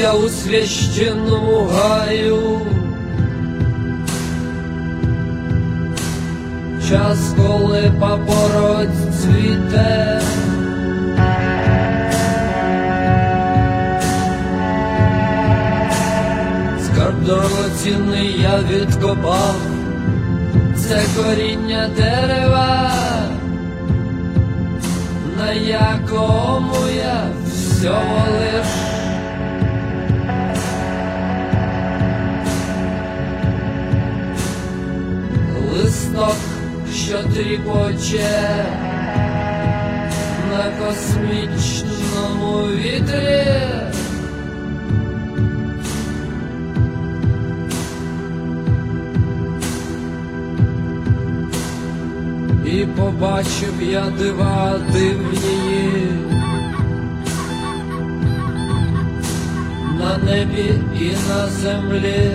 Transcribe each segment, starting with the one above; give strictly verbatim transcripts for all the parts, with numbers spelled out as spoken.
я у священному гаю. Час, коли папороть цвіте, скарб дорогоцінний я відкопав, це коріння дерева, на якому я всього лиш листок, що тріпоче на космічному вітрі. І побачив я дива дивні на небі і на землі.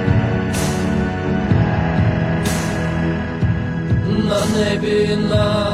На небі і на